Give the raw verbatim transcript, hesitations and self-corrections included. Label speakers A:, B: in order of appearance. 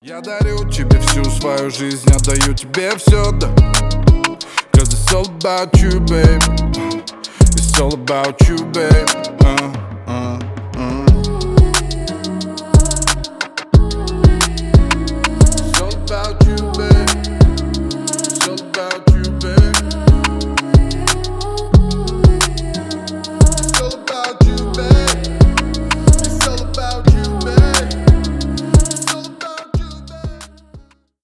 A: Я дарю тебе всю свою жизнь, отдаю тебе все, да. Cause it's all about you, babe. It's all about you, babe.